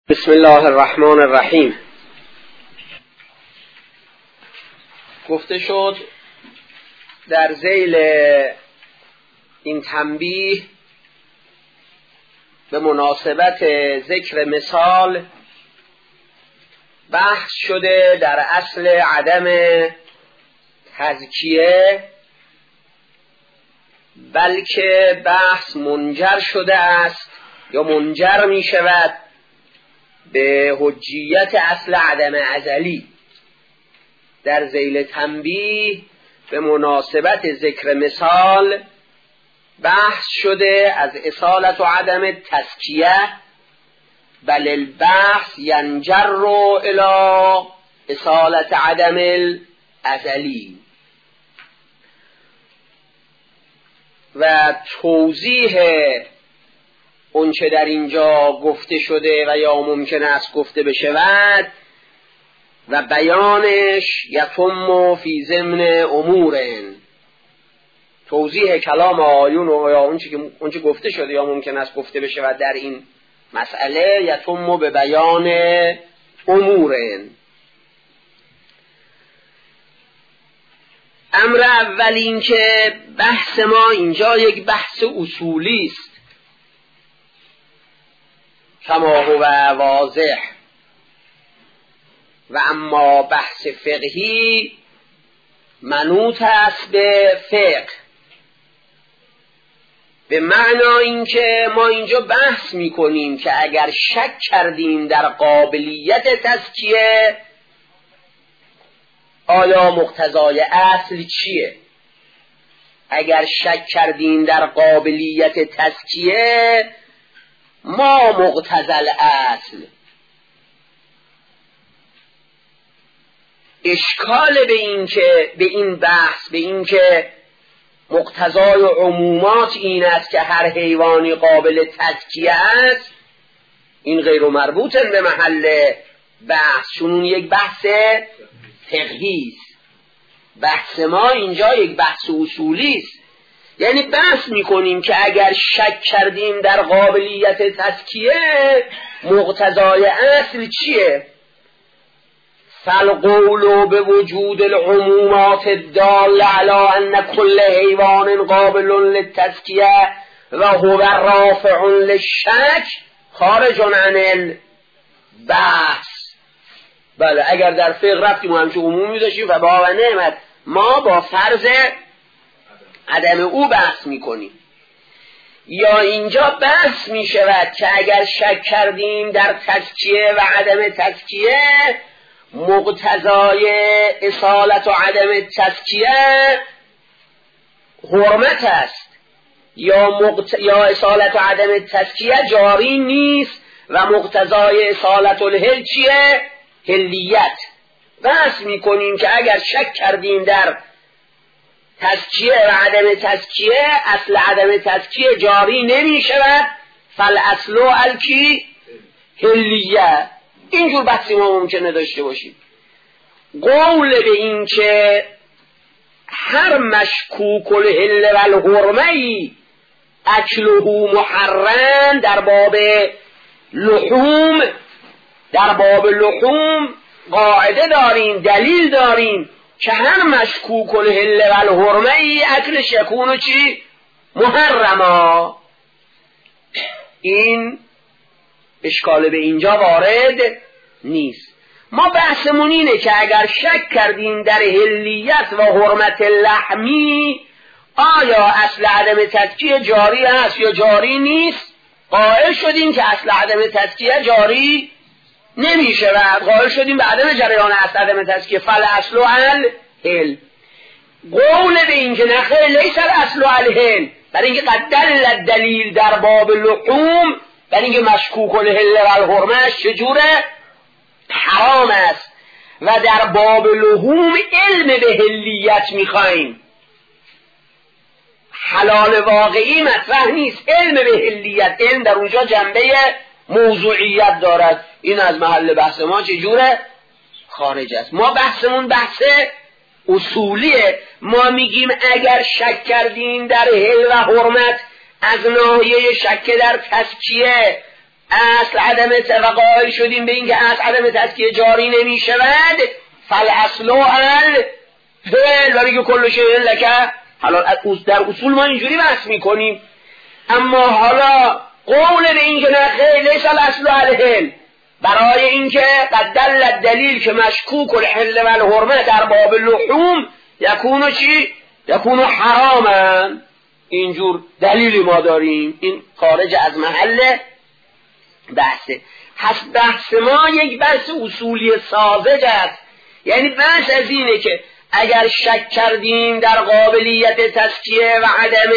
بسم الله الرحمن الرحیم. گفته شد در ذیل این تنبیه به مناسبت ذکر مثال بحث شده در اصل عدم تزکیه، بلکه بحث منجر شده است یا منجر می شود به حجیت اصل عدم ازلی. در ذیل تنبیه به مناسبت ذکر مثال بحث شده از اصالت و عدم تزکیه، بل البحث ینجر الی اصالت عدم الازلی. و توضیح اون چه در اینجا گفته شده و یا ممکن است گفته بشود و بیانش یتم فی ضمن امور، توضیح کلام آیون و یا اون چه گفته شده یا ممکن است گفته بشود در این مسئله یتم به بیان امور. امر اول این که بحث ما اینجا یک بحث اصولی است، کما هو واضح، و اما بحث فقهی منوط است به فقه، به معنا اینکه ما اینجا بحث میکنیم که اگر شک کردیم در قابلیت تزکیه آیا مقتضای اصل چیه؟ اگر شک کردیم در قابلیت تزکیه ما مقتضی اصل. اشکال به این بحث، به این که مقتضای عمومات این است که هر حیوانی قابل تزکیه است، این غیر مربوط به محل بحث، چون یک بحث فقهی است. بحث ما اینجا یک بحث اصولی است، یعنی بحث میکنیم که اگر شک کردیم در قابلیت تزکیه مقتضای اصل چیه؟ فالقول به وجود العمومات الدال علی ان کل حیوان قابل للتزکیه و هو رافع للشک خارج عن البحث. بله، اگر در فقه رفتیم و همچه عمومی داشتیم و با نعمت ما با فرض عدم او بحث میکنیم. یا اینجا بحث میشود که اگر شک کردیم در تزکیه و عدم تزکیه مقتضای اصالت و عدم تزکیه حرمت است، یا اصالت و عدم تزکیه جاری نیست و مقتضای اصالت الحل چیه؟ حلیت. بحث میکنیم که اگر شک کردیم در تزکیه و عدم تزکیه اصل عدم تزکیه جاری نمی شود، فالاصل الکی حلیه. اینجور بحثی ما ممکنه داشته باشیم. قول به این که هر مشکوک الحل و الحرمه اکله محرم در باب لحوم قاعده داریم، دلیل داریم که هر مشکوک الحل و الحرمه اکلش یکونو چی؟ محرما. این اشکال به اینجا وارد نیست. ما بحثمون اینه که اگر شک کردیم در حلیت و حرمت لحمی آیا اصل عدم تزکیه جاری است یا جاری نیست، قائل شدیم که اصل عدم تزکیه جاری نمی شود، قائل شدیم به عدم جریان اصل عدم تزکیه، فالاصل الحل. قول به این که نخیر لیس الاصل الحل، برای اینکه قد دل الدلیل در باب لحوم، برای اینکه مشکوک الحل و الحرمه چجوره؟ حرام است. و در باب لحوم علم به حلیت میخوایم، حلال واقعی مطرح نیست، علم به حلیت. علم در اونجا جنبه موضوعیت دارد. این از محل بحث ما چجوره؟ خارج است. ما بحثمون بحث اصولیه. ما میگیم اگر شک کردیم در حل و حرمت از ناحیه شک در تزکیه اصل عدم قائل شدیم به این که اصل عدم تزکیه جاری نمی شود، فالاصل الفعل و بگه کل شیء لک. حالا در اصول ما اینجوری بحث میکنیم، اما حالا قول به این که نه خیلی لیس الاصل الحل، برای اینکه قد دل دلیل که مشکوک الحل و الحرمه در باب اللحوم یکونو چی؟ یکونو حراما. اینجور دلیلی ما داریم، این خارج از محل بحثه. بحث ما یک بحث اصولی ساذج است، یعنی بحث از اینه که اگر شک کردیم در قابلیت تزکیه و عدم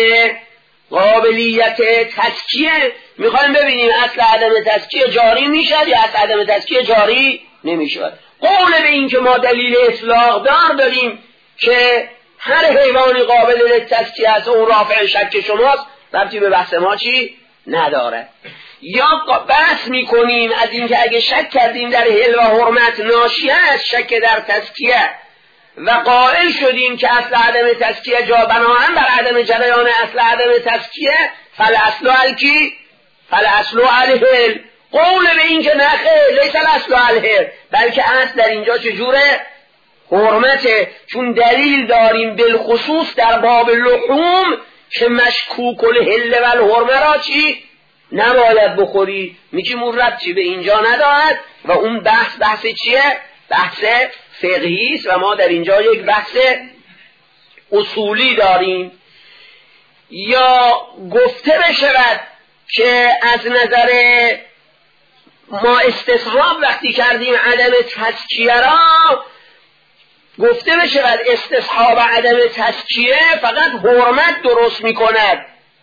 قابلیت تزکیه، میخوایم ببینیم اصل عدم تزکیه جاری میشد یا اصل عدم تزکیه جاری نمیشد. قول به این که ما دلیل اطلاق داریم که هر حیوانی قابل تزکیه است، اون رافع شک شماست، ربطی به بحث ما چی نداره. یا بحث میکنیم از این که اگه شک کردیم در حل و حرمت ناشی از شک در تزکیه و قائل شدیم که اصل عدم تزکیه جا بناهن بر عدم جریان اصل عدم تزکیه، فالاصل الکی فالاصل الحل. قول به این که نخیر لیس الاصل الحل، بلکه اصل در اینجا چجوره؟ حرمته، چون دلیل داریم بالخصوص در باب لحوم که مشکوک الحل و الحرمه را چی؟ نباید بخوری. میگیم اون ربطی به اینجا ندارد و اون بحث چیه؟ بحث فقهی است و ما در اینجا یک بحث اصولی داریم. یا گفته بشود که از نظر ما استصحاب وقتی کردیم عدم تزکیه را، گفته بشود استصحاب عدم تزکیه فقط حرمت درست میکند،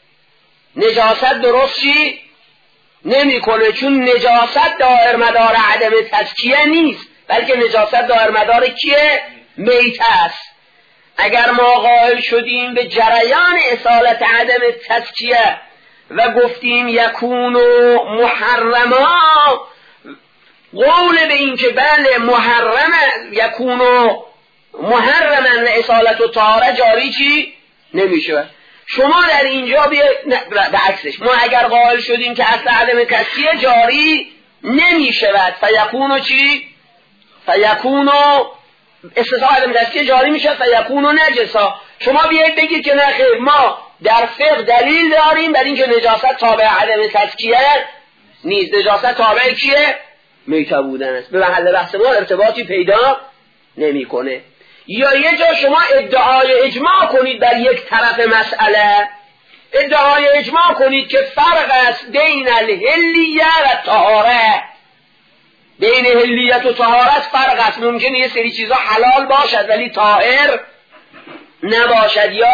نجاست درست چی نمیکنه، چون نجاست دائر مدار عدم تزکیه نیست، بلکه نجاست دائر مدار کیه؟ میت است. اگر ما قائل شدیم به جریان اصالت عدم تزکیه و گفتیم یکونو محرما، قول به این که بله محرم یکونو محرما و اصالت و طهاره جاری چی نمیشه. شما در اینجا به عکسش، ما اگر قائل شدیم که اصل عدم تزکیه جاری نمیشود، فیکونو چی؟ فیکونو استصحاب عدم تزکیه جاری میشه، فیکونو نجسا. شما بیایید بگید که نخیر، ما در فقه دلیل داریم بر این که نجاست تابع عدم تزکیه نیست، نجاست تابع کیه؟ میته بودن است. به محل بحث ما ارتباطی پیدا نمیکنه. یا یه جا شما ادعای اجماع کنید بر یک طرف مسئله، ادعای اجماع کنید که فرق است بین الحلیه و طهاره، بین حلیت و طهارت فرق است، ممکنه یه سری چیزا حلال باشد ولی طاهر نباشد، یا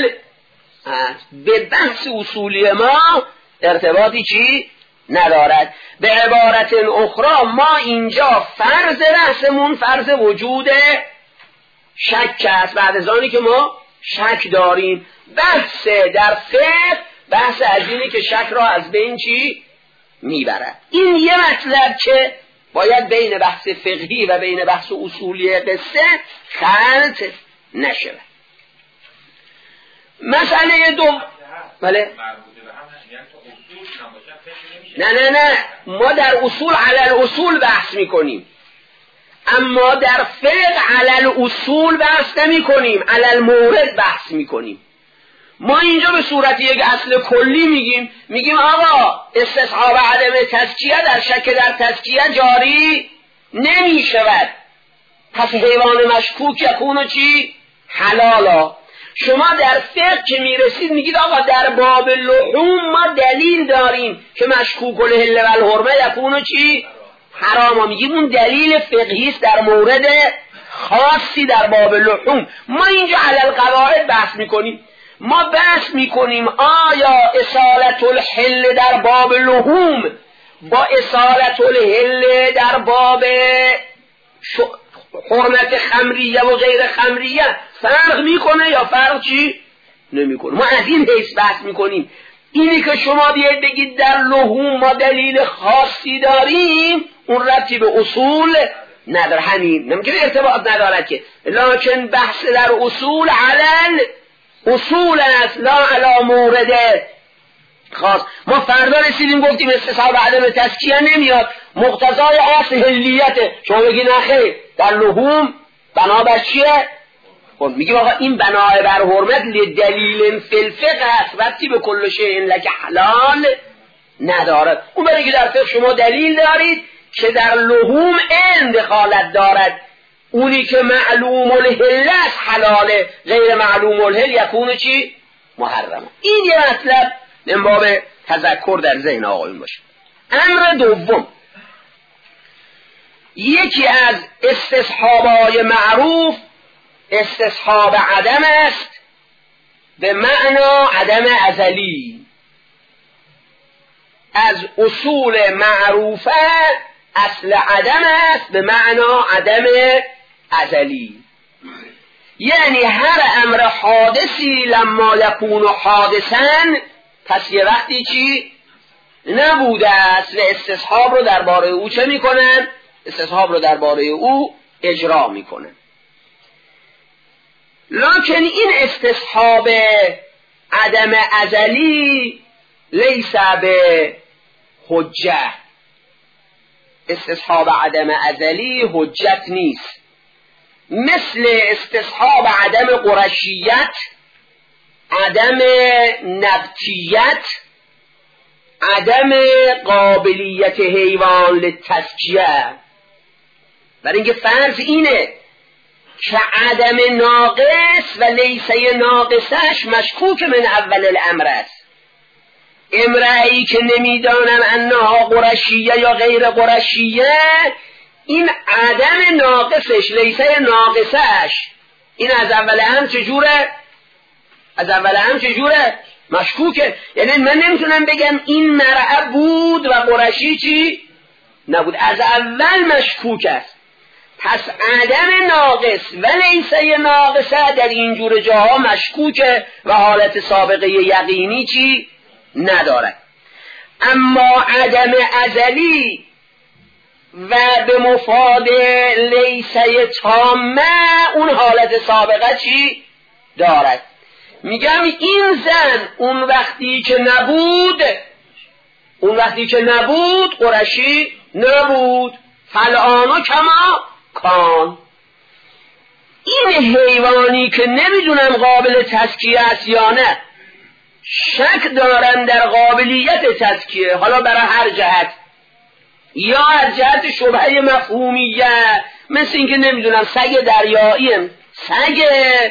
به بحث اصولی ما ارتباطی چی ندارد. به عبارت اخرى ما اینجا فرض بحثمون فرض وجود شک است، بعد از آنی که ما شک داریم. بحث در فقه بحث از اینه که شک را از بین چی میبرد. این یه مطلب که باید بین بحث فقهی و بین بحث اصولی قصه خلط نشود. مسئله دو بله نه ما در اصول علی الاصول بحث میکنیم، اما در فقه علی الاصول بحث نمی کنیم، علی المورد بحث میکنیم. ما اینجا به صورت یک اصل کلی میگیم آقا استصحاب عدم تزکیه در شک در تزکیه جاری نمی شود، پس حیوان مشکوک یکونو چی؟ حلالا. شما در فقه که میرسید میگید آقا در باب لحوم ما دلیل داریم که مشکوک الحل و الحرمه یکونو چی؟ حراما. میگیم اون دلیل فقهی است در مورد خاصی در باب لحوم. ما اینجا علی القواعد بحث میکنیم. ما بحث میکنیم آیا اصالت الحل در باب لحوم با اصالت الحل در باب حرمت خمریه و غیر خمریه فرق میکنه یا فرق چی نمیکنه. ما از این حیث بحث میکنیم. اینی که شما بیاید بگید در لحوم ما دلیل خاصی داریم، اون ربطی به اصول نداره. همین نمیگه ارتباط ندارد که، لکن بحث در اصول علل اصول است، لا علی مورد خاص. ما فردا رسیدیم گفتیم استصحاب عدم تزکیه نمیاد، مقتضای اصل حلیته. شما بگی نه خیر، در لحوم بنابر چیه؟ خب میگیم آقا این بنای بر حرمت لدلیل فی الفقه است، ربطی به کل شیء لک حلال ندارد. اون برای که در فقه شما دلیل دارید که در لحوم این دخالت دارد، اونی که معلوم الحل است حلاله، غیر معلوم الحل یکونه چی؟ محرمه. این یه مطلب من باب تذکر در ذهن آقایون باشه. امر دوم، یکی از استصحابای معروف استصحاب عدم است به معنا عدم ازلی. از اصول معروفه اصل عدم است به معنا عدم ازلی، یعنی هر امر حادثی لما یکون حادثن پس یه وقتی چی نبوده است و استصحاب رو درباره او چه میکنن؟ استصحاب رو درباره او اجرا میکنن. لکن این استصحاب عدم ازلی لیس به حجه، استصحاب عدم ازلی حجت نیست، مثل استصحاب عدم قرشیت، عدم نبتیت، عدم قابلیت حیوان للتزکیه. برای اینکه فرض اینه که عدم ناقص و لیسه ناقصش مشکوک من اول الامر است. امرئی که نمیدانم انها قرشیه یا غیر قرشیه، این عدم ناقصش لیسه ناقصش این از اول هم چجوره؟ از اول هم چجوره؟ مشکوکه. یعنی من نمیتونم بگم این مرعه بود و قرشی چی؟ نبود، از اول مشکوک است. پس عدم ناقص و لیسه ناقصه در اینجور جاها مشکوکه و حالت سابقه یقینی چی؟ ندارد. اما عدم ازلی و به مفاد لیسه تامه اون حالت سابقه چی؟ دارد. میگم این زن اون وقتی که نبود قرشی نبود، فالآن کما کان. این حیوانی که نمیدونم قابل تزکیه است یا نه، شک دارن در قابلیت تزکیه، حالا برای هر جهت، یا از جهت شبهه مفهومیه، مثل اینکه نمیدونم سگ دریاییم، سگ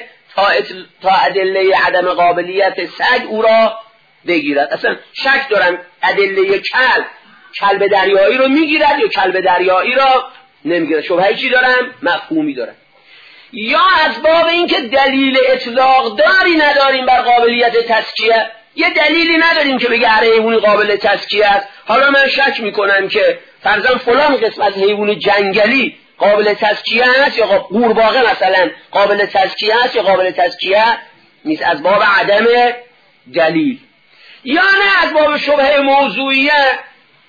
تا ادله عدم قابلیت سگ او را بگیرد. اصلا شک دارن ادله کلب دریایی رو میگیرد یا کلب دریایی را نمیگیرد. شبهه چی دارن؟ مفهومی دارن. یا از باب اینکه دلیل اطلاق داری نداریم بر قابلیت تزکیه، یه دلیلی نداریم که بگه هر حیوانی قابل تزکیه است. حالا من شک میکنم که فرضاً فلان قسم از حیوان جنگلی قابل تزکیه است یا قورباغه مثلا قابل تزکیه است یا قابل تزکیه نیست، از باب عدم دلیل. یا نه از باب شبهه موضوعیه،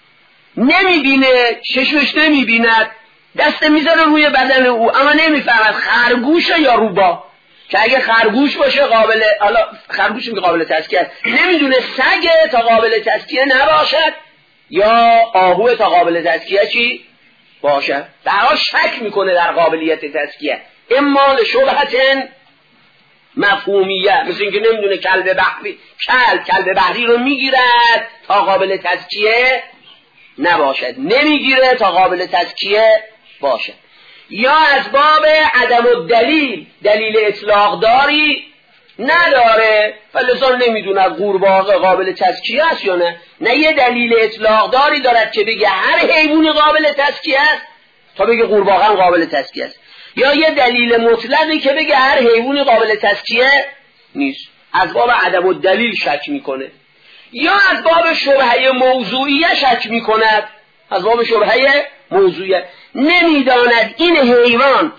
نمیبینه، چشمش نمیبیند، دست میذاره روی بدن او اما نمیفهمد خرگوشه یا روباه، که اگه خرگوش باشه خرگوش قابل تزکیه است، نمیدونه سگه تا قابل تزکیه نباشد یا آهو تا قابل تزکیه چی باشه. درها شک میکنه در قابلیت تزکیه، اما لشبهت مفهومیه، مثل اینکه نمیدونه کلب بحری رو میگیرد تا قابل تزکیه نباشد، نمیگیره تا قابل تزکیه باشه. یا از باب عدم الدلیل، دلیل اطلاق داری نداره فلذا نمیدونه قورباغه قابل تزکیه است یا نه یه دلیل اطلاق داری دارد که بگه هر حیوانی قابل تزکیه است تا بگه قورباغه هم قابل تزکیه است، یا یه دلیل مطلقی که بگه هر حیوانی قابل تزکیه نیست. از باب عدم الدلیل شک میکنه. یا از باب شبهه موضوعیه شک میکند، از باب شبهه موضوعیه نمیداند این حیوان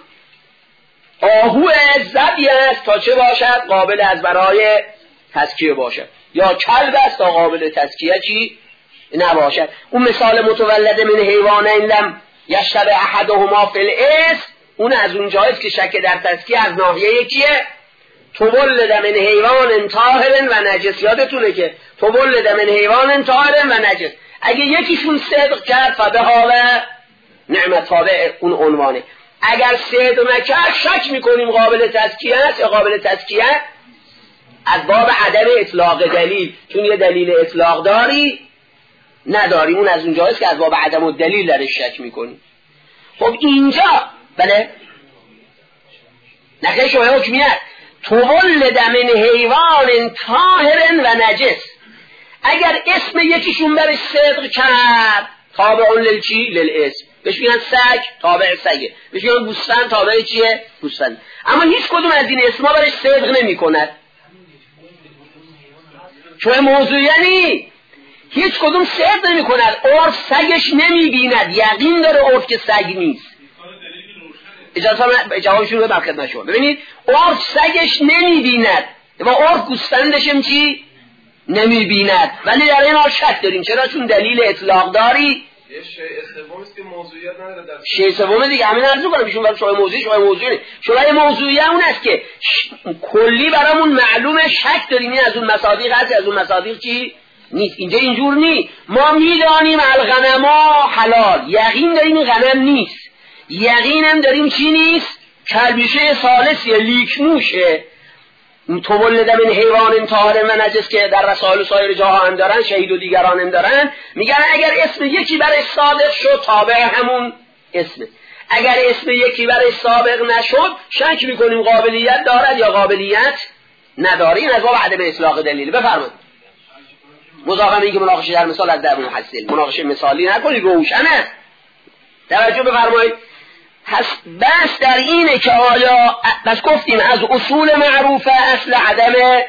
آهو ذبی است تا چه باشد قابل از برای تزکیه باشد، یا کلب است تا قابل تزکیه چی نباشد. اون مثال متولد من حیوانین لم یشتبه احدهما فی الاسم، اون از اون جایست که شک در تزکیه از ناحیه کیه؟ تولد من حیوان طاهر و نجس. یادتونه که تولد من حیوان طاهر و نجس، اگه یکیشون صدق کرد فبها و نعمت، تابع اون عنوانه. اگر صدق نکرد شک میکنیم قابل تزکیه است یا قابل تزکیه از باب عدم اطلاق دلیل، چون یه دلیل اطلاق داری نداری، اون از اونجاست که از باب عدم و دلیل درش شک میکنیم. خب اینجا بله نکه شما حکمیت تولد من حیوان طاهر و نجس، اگر اسم یکیشون برش صدق کرد تابع للچی؟ للاسم. بهش میگن سگ، تابع سگه. بهش میگن گوسفند، تابع چیه؟ گوسفند. اما هیچ کدوم از این اسما برش صدق نمی کند، چون موضوع یعنی هیچ کدوم صدق نمی کند. عرف سگش نمی بیند، یقین داره عرف که سگ نیست. اجازه جوابشون رو برخد نشون. ببینید عرف سگش نمی بیند و عرف گوسفندشم چی؟ نمی بیند، ولی در این حال شک داریم. چرا؟ چون دلیل اطلاق داری. یه شیء سوم است که موضوعیت نداره در شیء سوم دیگه همین عرض کنم ایشون برای شای موضوعی، شای موضوعی شای موضوعی اون است که کلی برامون معلومه، شک داریم این از اون مصادیق هست، از اون مصادیق چی نیست. اینجا اینجور نیست. ما میدانیم الغنما حلال، یقین داریم این غنم نیست، یقینم داریم چی نیست؟ کلبیشه ثالثیه، لیکموشه. تولد من حیوان طاهر و نجس که در رسائل و سایر جاها هم دارن، شهید و دیگران هم دارن، میگن اگر اسم یکی برش صادق شد تابع همون اسمه، اگر اسم یکی برش سابق نشد شک میکنیم قابلیت دارد یا قابلیت نداره. این از باب عدم اطلاق دلیل. بفرمایید. مضافه این که مناقشه در مثال از درون حاصل، مناقشه مثالی نکنید، روشنه. توجه بفرمایید. بس در اینه که آیا بس گفتیم از اصول معروفه اصل عدم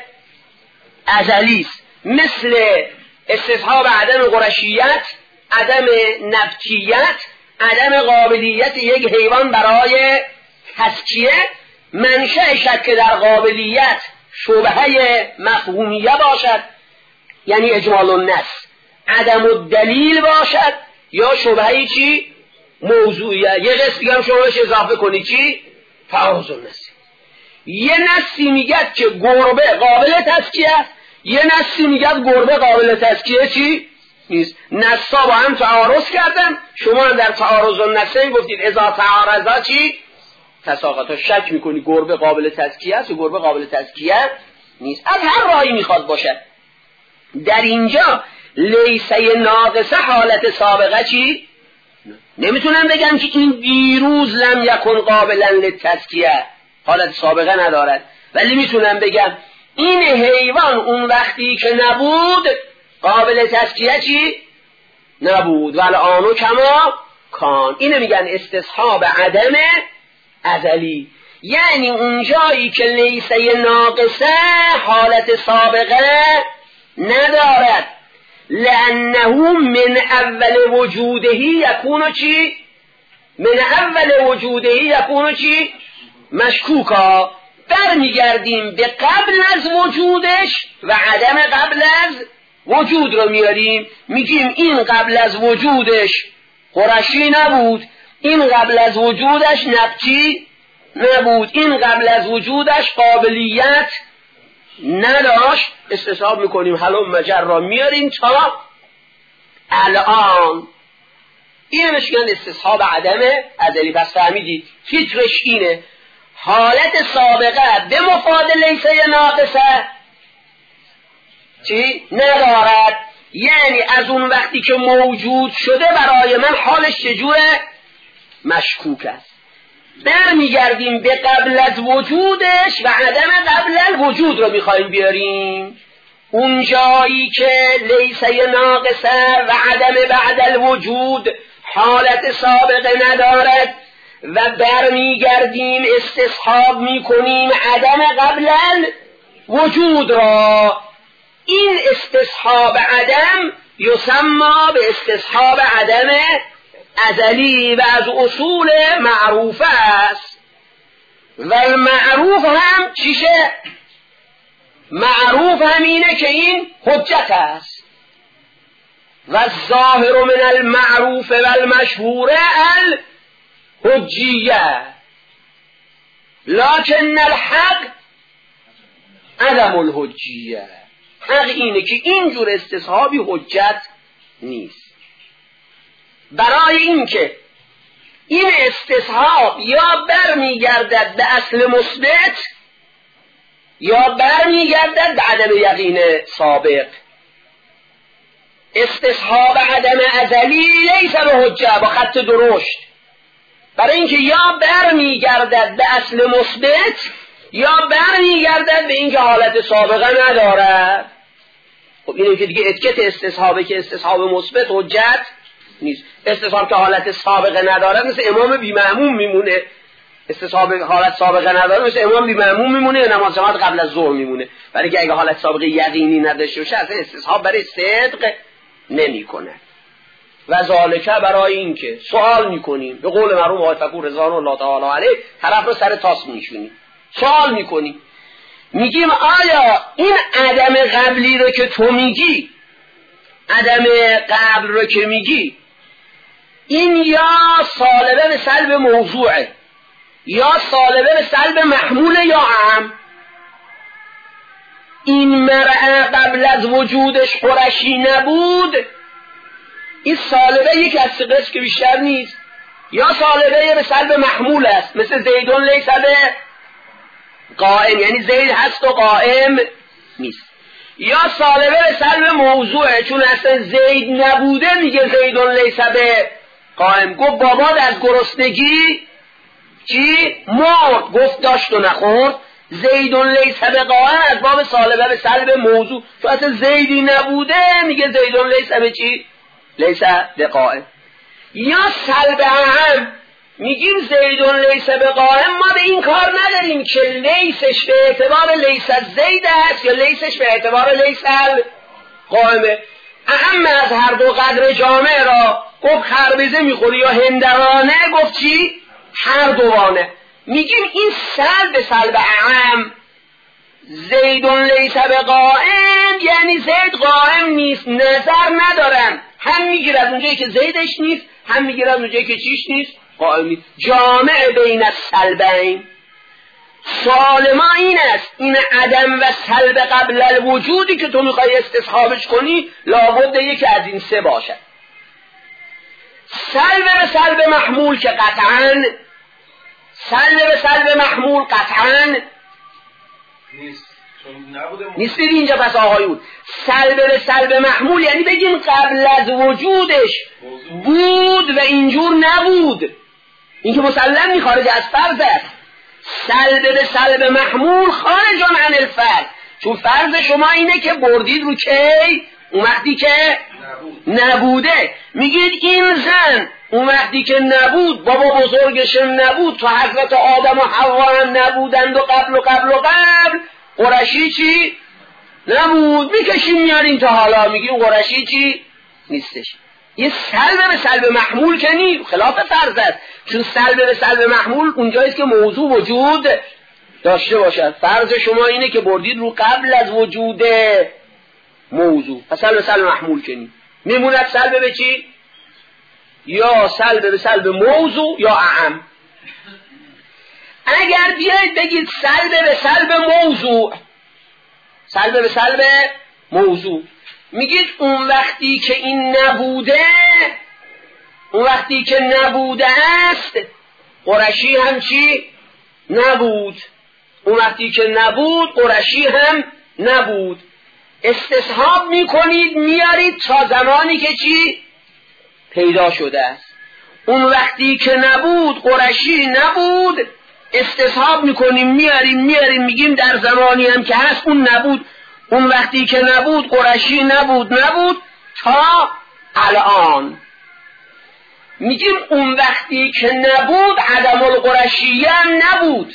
ازلی است، مثل استصحاب عدم قرشیت، عدم نبتیت، عدم قابلیت یک حیوان برای تزکیه. منشأ شک در قابلیت شبهه مفهومیه باشد، یعنی اجمال النص، عدم الدلیل باشد، یا شبهه چی؟ موضوعیه. یه قسم دیگه هم شما بهش اضافه کنی چی؟ تعارض النص. یه نصی میگد که گربه قابل تزکیه است، یه نصی میگد گربه قابل تزکیه چی؟ نیست. نصا با هم تعارض کردن، شما هم در تعارض النصین گفتید اذا تعارضا چی؟ تساقطا. شک میکنی گربه قابل تزکیه است و گربه قابل تزکیه نیست، از هر راهی میخواد باشد. در اینجا لیسه ناقصه حالت سابقه چی؟ نمیتونم بگم که این دیروز لم یکن قابلا للتزکیه، حالت سابقه ندارد، ولی میتونم بگم این حیوان اون وقتی که نبود قابل تزکیه چی؟ نبود. والآن کما کان. اینو میگن استصحاب عدم ازلی، یعنی اون جایی که لیسه ناقصه حالت سابقه ندارد، لأنه من اول وجوده یکون چی؟ من اول وجوده یکون چی؟ مشکوکا. برمیگردیم به قبل از وجودش و عدم قبل از وجود رو میاریم، میگیم این قبل از وجودش قرشی نبود، این قبل از وجودش نبتی نبود، این قبل از وجودش قابلیت نداشت. استصحاب میکنیم حلم مجر را میاریم تا الان. اینه میگن استصحاب عدم ازلی. پس فهمیدید فکرش اینه حالت سابقه به مفاد لیسه ناقصه چی؟ ندارد، یعنی از اون وقتی که موجود شده برای من حالش چجوره؟ مشکوک است. برمیگردیم به قبل از وجودش و عدم قبل الوجود رو میخوایم بیاریم. اون جایی که لیسه ناقصه و عدم بعد الوجود حالت سابقه ندارد و برمیگردیم استصحاب میکنیم عدم قبل الوجود را. این استصحاب عدم یسمى به استصحاب عدم ازلی و از اصول معروف است. و المعروف هم چیشه؟ معروف هم اینه که این حجت است. و الظاهر من المعروف و المشهور الحجیه، لكن الحق عدم الحجیه. حق اینه که اینجور استصحابی حجت نیست. برای اینکه این استصحاب یا برمیگردد به اصل مثبت یا برمیگردد به عدم یقین سابق. استصحاب عدم ازلی لیس به حجه با خط درشت، برای اینکه یا برمیگردد به اصل مثبت یا برمیگردد به اینکه حالت سابقه ندارد. خب اینه که دیگه اتکت استصحابه که استصحاب مثبت حجت نیست. استصحاب که حالت سابقه ندارد مثل امام بی مأموم میمونه. استصحاب حالت سابقه نداره مثل امام بی مأموم میمونه یا نماز جماعت قبل از ظهر میمونه. برای که اگه حالت سابقه یقینی نداشته باشه اصلا استصحاب برای صدق نمیکنه. و ذالکه برای این که سوال میکنیم، به قول مرحوم آقای فقور رضوان الله تعالی علیه، طرف رو سر تاس میشونیم، سوال میکنیم، میگیم آیا این عدم قبلی رو که تو میگی، عدم قبل رو که میگی، این یا سالبه به سلب موضوعه یا سالبه به سلب محموله یا عام؟ این مرأة قبل از وجودش قرشی نبود، این سالبه یک از سقش که بیشتر نیست، یا سالبه به سلب محمول است مثل زیدون لیس به قائم، یعنی زید هست و قائم نیست، یا سالبه به سلب موضوعه چون اصلا زید نبوده میگه زیدون لیس به قائم. گفت باباد از گرسنگی چی؟ مرد، گفت داشت و نخورد. زیدون لیس به قائم از باب سالبه به سلب موضوع، چون اصلا زیدی نبوده میگه زیدون لیس به چی؟ لیس به قائم. یا سلب هم میگیم زیدون لیس به قائم، ما به این کار نداریم که لیسش به اعتبار لیس از زید است یا لیسش به اعتبار لیس قائمه. اهم از هر دو قدر جامع را گفت خربزه میخوری یا هندوانه، گفت چی؟ هر دوانه. میگیم این سلب سلب اعم، زیدون لیس به قائم یعنی زید قائم نیست، نظر ندارن، هم میگیر از اونجایی که زیدش نیست هم میگیر از اونجایی که چیش نیست، قائم نیست. جامع بین السلبین. سوال ما این است، این عدم و سلب قبل الوجودی که تو میخوای استصحابش کنی لابد یکی از این سه باشد. سلب و سلب محمول که قطعاً، سلب و سلب محمول قطعاً نیستید اینجا. پس آقایون سلب و سلب محمول یعنی بگیم قبل از وجودش بود و اینجور نبود، این که مسلم می خارج از فرض است. سلب و سلب محمول خارج عن الفرض، چون فرض شما اینه که بردید رو کی؟ اون وقتی که نبوده. میگید این زن اون وقتی که نبود، بابا بزرگشم نبود، تو حضرت آدم و حوا هم نبودند و قبل و قبل و قبل، قرشی چی؟ نبود. میکشیم میاریم تا حالا میگیم قرشی چی؟ نیستش. یه سلب به سلب محمول که نی، خلاف فرض است، چون سلب به سلب محمول اونجاییست که موضوع وجود داشته باشد. فرض شما اینه که بردید رو قبل از وجود موضوع، پس سلب به سلب محمول که نی. میموند سلب به چی؟ یا سلب به سلب موضوع یا اعم. اگر بیایید بگید سلب به سلب موضوع، سلب به سلب موضوع، میگید اون وقتی که این نبوده، اون وقتی که نبوده است قرشی هم چی؟ نبود. اون وقتی که نبود قرشی هم نبود. استصحاب میکنید میارید تا زمانی که چی؟ پیدا شده است. اون وقتی که نبود قرشی نبود، استصحاب میکنیم میاریم میگیم در زمانی هم که هست اون نبود. اون وقتی که نبود قرشی نبود تا الان. میگیم اون وقتی که نبود عدم القرشی هم نبود.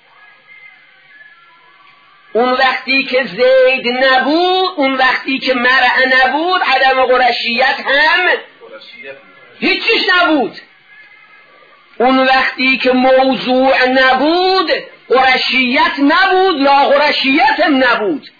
اون وقتی که زید نبود، اون وقتی که مرأة نبود، عدم قرشیت هم هیچیش نبود. اون وقتی که موضوع نبود، قرشیت نبود، لا قرشیت هم نبود.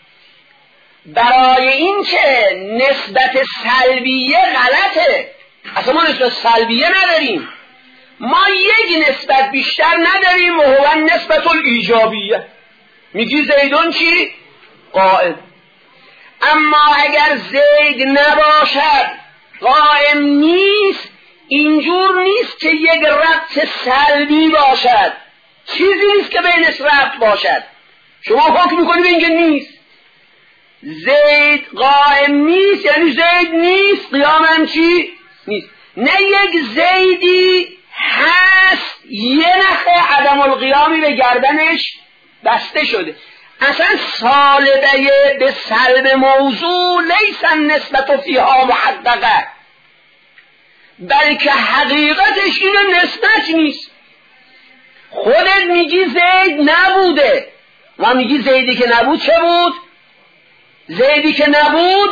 برای این که نسبت سلبیه غلطه، اصلا ما نسبت سلبیه نداریم، ما یک نسبت بیشتر نداریم و هو نسبت الایجابیه. میگی زیدون چی؟ قائم. اما اگر زید نباشد قائم نیست، اینجور نیست که یک ربط سلبی باشد، چیزی نیست که بینش ربط باشد. شما حکم میکنی به اینکه نیست. زید قائم نیست یعنی زید نیست، قیامم چی؟ نیست. نه یک زیدی هست یه نخه عدم القیامی به گردنش بسته شده. اصلا سالبه به سلب موضوع لیسن نسبت فیها محققه، بلکه حقیقتش اینه نسبت نیست. خودت میگی زید نبوده و میگی زیدی که نبود چه بود؟ زیدی که نبود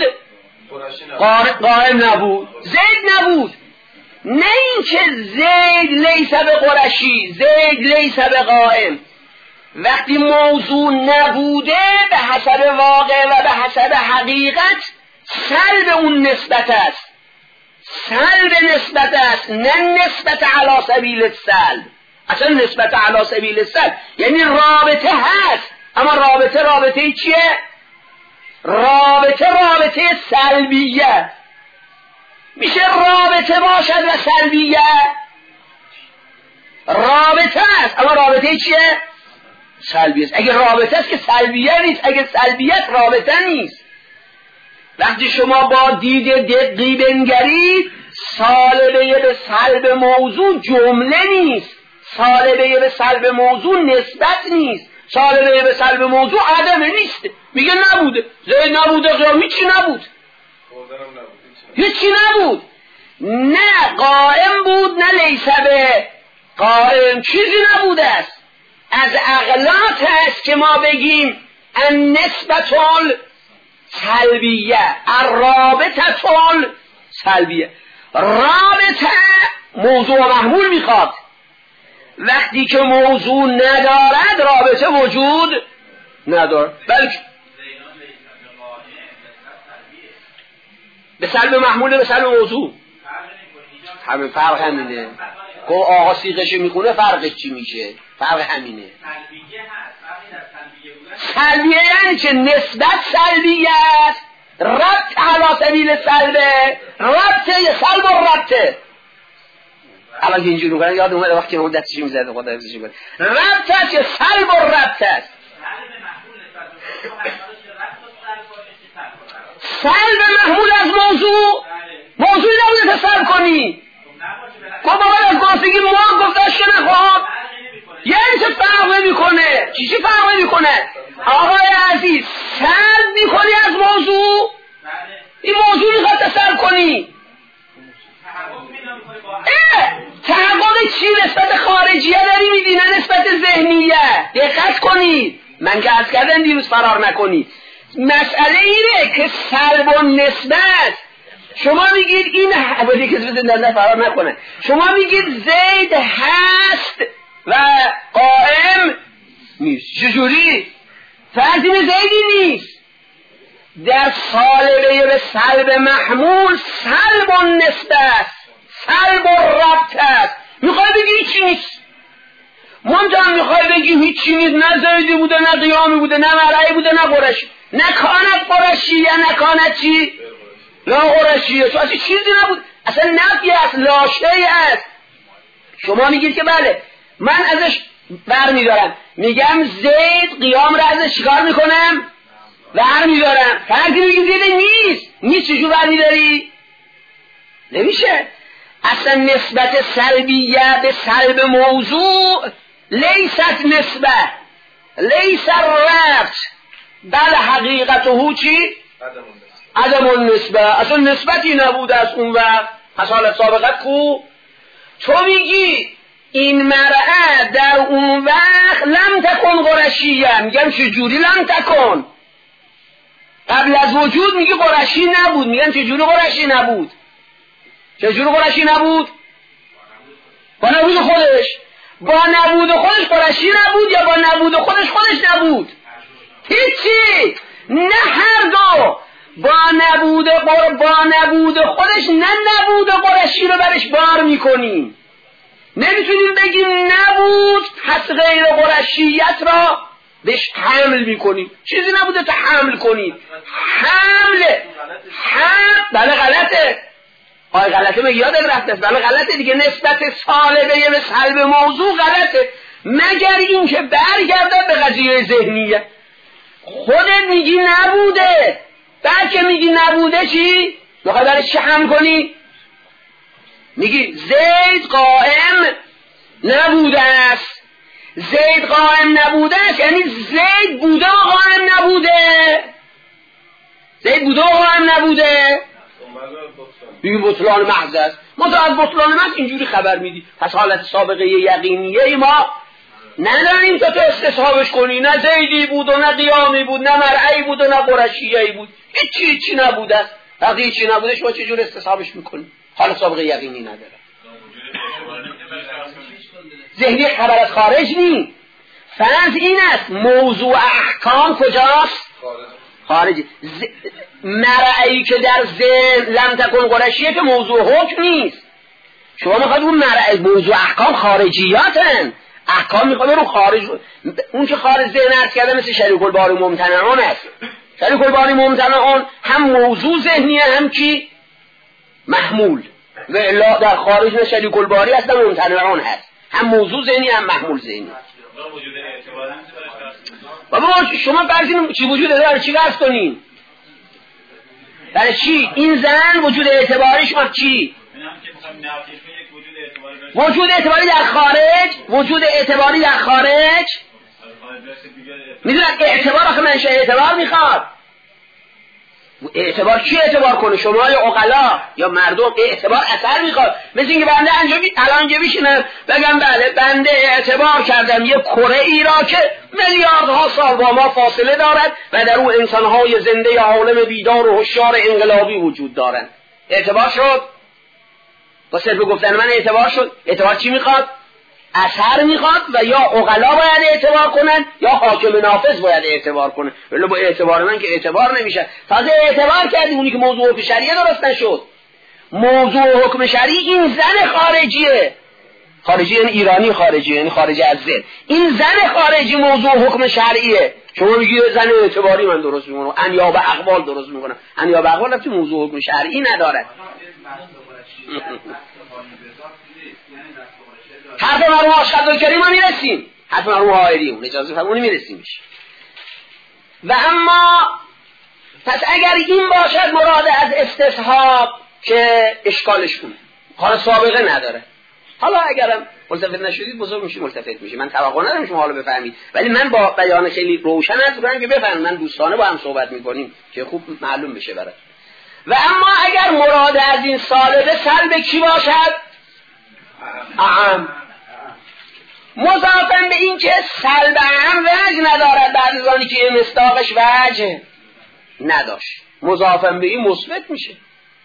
قائم نبود، زید نبود. نه اینکه زید لیس به قرشی، زید لیس به قائم. وقتی موضوع نبوده به حسب واقع و به حسب حقیقت سلب اون نسبت است، سلب نسبت است، نه نسبت علی سبیل السلب. اصلا نسبت علی سبیل السلب یعنی رابطه هست، اما رابطه چیه؟ رابطه سلبیه. میشه رابطه باشد و سلبیه؟ رابطه است اما رابطه چیه؟ سلبیه است. اگه رابطه است که سلبیه نیست، اگه سلبیت رابطه نیست. وقتی شما با دید دقیق بنگرید، سالبه به سلب موضوع جمله نیست، سالبه به سلب موضوع نسبت نیست، سالبه به سلب موضوع عدم نیست. میگه نبوده، زید نبوده، قیام هیچی نبود، هیچی نبود. نه قائم بود نه لیس به قائم، چیزی نبوده است. از اغلاط هست که ما بگیم النسبة سلبیه، الرابطه سلبیه. رابطه موضوع و محمول میخواد. وقتی که موضوع ندارد رابطه وجود ندارد، بلکه به سلب محمول به سلب موضوع همین فرق همینه. که آقا سیغش میخونه فرقش چی میشه؟ فرق همینه. سلبیه یعنی چه؟ نسبت سلبیه است، ربط علی سبیل سلبه، ربطه سلب و ربطه. الان که اینجور میکنن یاد اومده وقتی اون دستشی میزده خدا حفظشی کنه. ربط است یا سلب و ربط است؟ سلب محمول از موضوع، موضوعی نبوده تسلب کنی. گفت بابا از گفتگی ما گفتش که نخواد یعنی چه فرق نمی کنه؟ چی فرق نمی کنه؟ آقای عزیز سلب می کنی از موضوع، این موضوع میخواد تسلب کنی. تحقق چی؟ نسبت خارجیه داری میدی نه نسبت ذهنیه. دقت کنید، من که از کردن دیروز فرار نکنید. مسئله اینه که سلب و نسبت، شما میگید این حوالی کسی بزنده فرار نکنه، شما میگید زید هست و قائم نیست. چجوری؟ فرض این زیدی نیست. در سالبه به سلب محمول سلب و نسبت، سلب و ربط است. میخوای بگی هیچی نیست، منتها میخوای بگی هیچی نیست، نه زیدی بوده نه قیامی بوده نه مرعی بوده نه قرشی، نه کانت قرشی یا نه کانت چی؟ لا قرشیه. تو اصلا چیزی نبود، اصلا نفی است، لاشه‌ای است. شما میگید که بله من ازش برمیدارم، میگم زید قیام را ازش چیکار میکنم؟ برمیدارم. فرقی میگی زید نیست چجور برمیداری؟ نمیشه. اصلا نسبت سلبیه به سلب موضوع لیست نسبه، لیست ربط، بل حقیقته چی؟ عدم النسبه. اصلا نسبتی نبوده از اون وقت. حسال سابقت کو؟ تو میگی این مرأة در اون وقت لم تکن قرشیه، میگم چجوری لم تکن؟ قبل از وجود میگی قرشی نبود، میگم چجوری قرشی نبود؟ چجوری قرشی نبود؟ با نبود خودش. با نبود خودش قرشی نبود یا با نبود خودش نبود؟ هیچی، نه هر دو. با نبود خودش نه نبود قرشی رو برش بار میکنیم. نمیتونیم بگیم نبود پس غیر قرشیت را بهش حمل میکنید. چیزی نبوده تا حمل کنید. حمل بله غلطه. غلطه به یاد رفته. بله غلطه دیگه. نسبت سالبه به سلب موضوع غلطه، مگر این که برگرده به قضیه ذهنیه. خودت میگی نبوده، بعد که میگی نبوده چی؟ میخوای برای چی حمل کنی؟ میگی زید قائم نبوده است. زید قائم نبوده است یعنی زید بوده و قائم نبوده. زید بوده و قائم نبوده، این بطلان محض است. ما تو از بطلان محض اینجوری خبر میدی. پس حالت سابقه یقینیه ما نداریم تا تو استصحابش کنی. نه زیدی بود و نه قیامی بود، نه مرعی بود و نه قرشیهی بود. هیچی نبوده است. وقتی هیچی نبوده شما چجور استصحابش میکنی؟ حالت سابقه یقینی نداره. ذهنی خبر از خارج نی. فرض این است موضوع احکام کجاست؟ خارجی. مرعی که در ذهن لم تکن قرشیه که موضوع حکم نیست. شما میخواد اون مرعی موضوع احکام خارجیاتن. احکام میخواد رو خارج، اون که خارج ذهن عرض کرده مثل شریک الباری ممتنعان است. شریک الباری ممتنعان هم موضوع ذهنیه هم کی محمول. و الا در خارج نه شریک الباری هست نه ممتنعان هست، هم موضوع ذهنی هم محمول ذهنی. بابا شما فرضین چی وجود داره؟ چی قصد کنین؟ برای چی؟ این زن وجود اعتباری شما چی؟ وجود اعتباری در خارج. وجود اعتباری در خارج میدونن اعتبار آخه منشه اعتبار میخواد. اعتبار کی اعتبار کنه؟ شما یا عقلا یا مردم؟ اعتبار اثر میخواد. مثل اینکه بنده الان که بشینم بگم بله بنده اعتبار کردم یه کره ای را که میلیاردها سال با ما فاصله دارد و در اون انسانهای زنده عالم بیدار و هوشیار انقلابی وجود دارند. اعتبار شد؟ با صرف گفتن من اعتبار شد. اعتبار چی میخواد؟ اثر میخواد و یا عقلا باید اعتبار کنن یا حاکم نافذ باید اعتبار کنن. ولی با اعتبار من که اعتبار نمیشه. تازه اعتبار کردیم اونی که موضوع حکم شرعیه درست نشد. موضوع حکم شرعی این زن خارجیه. خارجی یعنی ایرانی خارجی، یعنی خارجی از ذهن. این زن خارجی موضوع حکم شرعیه. شما میگی زن اعتباری من درست میکنم، انیاب اقوال درست میکنم. انیاب اقوال رفتی موضوع حکم شرعی نداره. حرف مرحوم آشقدالکریم ما میرسیم، حرف مرحوم حائری اون اجازه فرمونی میرسیمش. و اما پس اگر این باشد مراد از استصحاب که اشکالش کنه حالا سابقه نداره. حالا اگرم ملتفت نشدید بزرگ میشی ملتفت میشی، من توقع ندارم شما حالا بفهمید، ولی من با بیان خیلی روشن از کنم که بفهمید. من دوستانه با هم صحبت میکنیم که خوب معلوم بشه برات. و اما اگر مراد از این سالبه سلب کی باشد؟ اعم. مضافاً به این که سلب اعم وجه ندارد بعد از آنی که مصداقش وجه نداشت، مضافاً به این مثبت میشه.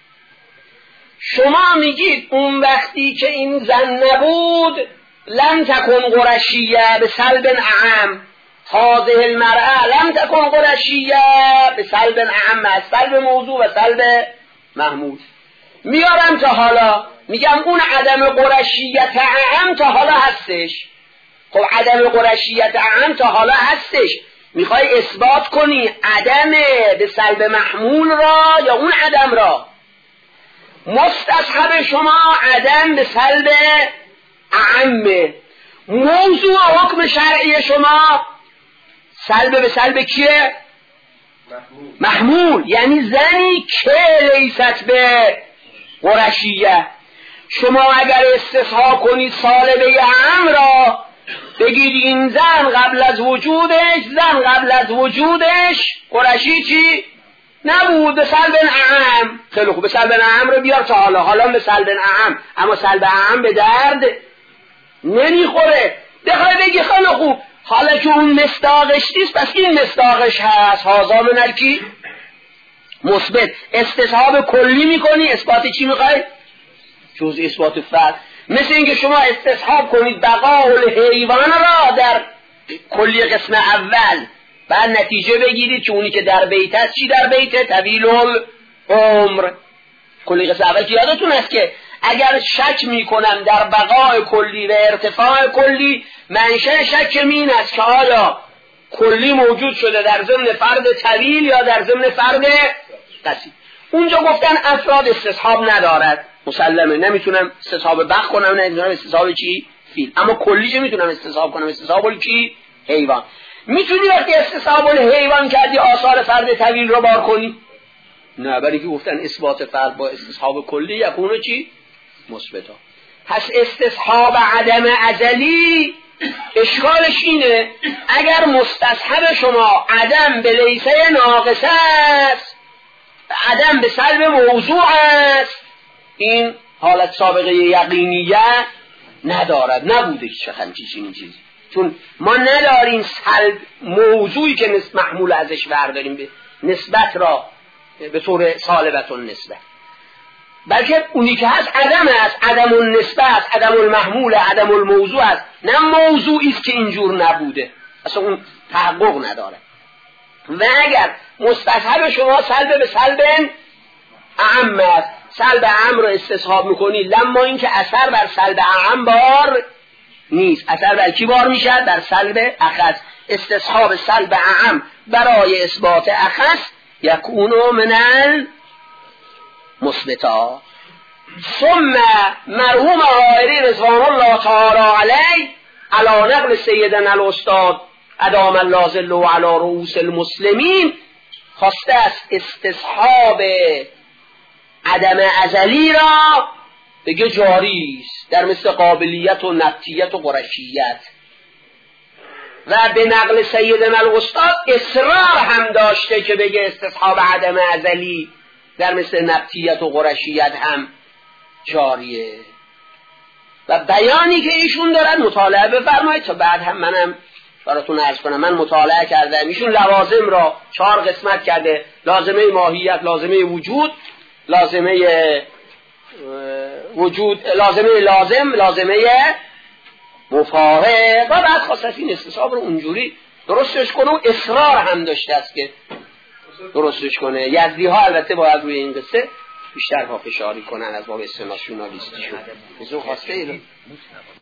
شما میگید اون وقتی که این زن نبود لم تکن قرشیه به سلب اعم، هذه المرأة لم تکن قرشیه به سلب اعم، سلب موضوع و سلب محمول. میارم تا حالا میگم اون عدم قرشیت اعم تا حالا هستش. خب عدم قرشیت اعم تا حالا هستش، میخوای اثبات کنی عدم به سلب محمول را یا اون عدم را؟ مستصحب شما عدم به سلب اعم، موضوع حکم شرعی شما سلب به سلب کیه؟ محمول. یعنی زنی که لیست به قرشیه. شما اگر استصحاب کنید سالبه اعم را بگید این زن قبل از وجودش قرشی چی؟ نبود، به سلب اعم. خیلی خوب، به سلب اعم رو بیار تا حالا به سلب اعم، اما سلب اعم به درد نمیخوره. بخوای بگی خیلی خوب حالا که اون مصداقش نیست پس این مصداقش هست، هازا من الکی مثبت. استصحاب کلی میکنی، اثبات چی میخوای؟ جز اثبات فرد. مثل اینکه شما استصحاب کنید بقاء حیوان را در کلی قسم اول، بعد نتیجه بگیرید که اونی که در بیت است چی در بیت؟ طویل العمر. کلی قسم اول که یادتون است که اگر شک میکنم در بقاء کلی و ارتفاع کلی، منشأ شک این است که آیا کلی موجود شده در ضمن فرد طویل یا در ضمن فرد قصیر. اونجا گفتن افراد استصحاب ندارد، مسلمه، نمیتونم استصحاب بخ کنم، نمیتونم استصحاب چی؟ فیل. اما کلیش میتونم استصحاب کنم، استصحاب چی؟ حیوان. میتونی وقتی استصحاب الحیوان کردی آثار فرد طویل رو بار کنی؟ نه، برای که گفتن اثبات فرد با استصحاب کلی یکونو چی؟ مثبتا. پس استصحاب عدم ازلی اشکالش اینه اگر مستصحب شما عدم به لیسه ناقصه است، عدم به سلب موضوع است، این حالت سابقه یقینیه ندارد، نبوده که چنین چیزی، چون ما نداریم سلب موضوعی که محمول ازش برداریم به نسبت را به طور سالبتون نسبت، بلکه اونی که هست عدم است، عدم النسبه است، عدم المحمول، عدم الموضوع است، نه موضوعی است که اینجور نبوده، اصلا اون تحقق نداره. و اگر مستصحب شما سلب به سلب اعم است، سلب اعم رو استصحاب میکنی، لما این که اثر بر سلب اعم بار نیست، اثر بر کی بار میشه؟ در سلب اخص. استصحاب سلب اعم برای اثبات اخص یکونو من المثبتا. ثم مرحوم حائری رضوان الله تعالی علیه علی نقل سیدنا الاستاد ادام الله ظله علی رؤوس المسلمین خواسته است استصحاب عدم ازلی را بگه جاری است در مثل قابلیت و نبتیت و قرشیت، و به نقل سیدنا الاستاد اصرار هم داشته که بگه استصحاب عدم ازلی در مثل نبتیت و قرشیت هم جاریه. و بیانی که ایشون دارن مطالعه بفرمایید تا بعد هم منم براتون عرض کنم. من مطالعه کردم، ایشون لوازم را 4 قسمت کرده: لازمه ماهیت، لازمه وجود، لازمه وجود، لازمه لازم، لازمه مفارق، و بعد خواست این استصحاب رو اونجوری درستش کنه و اصرار هم داشته است که درستش کنه. یزدی ها البته باید روی این قصه بیشتر پافشاری کنن از باب استناسیونالیستی شد. خواسته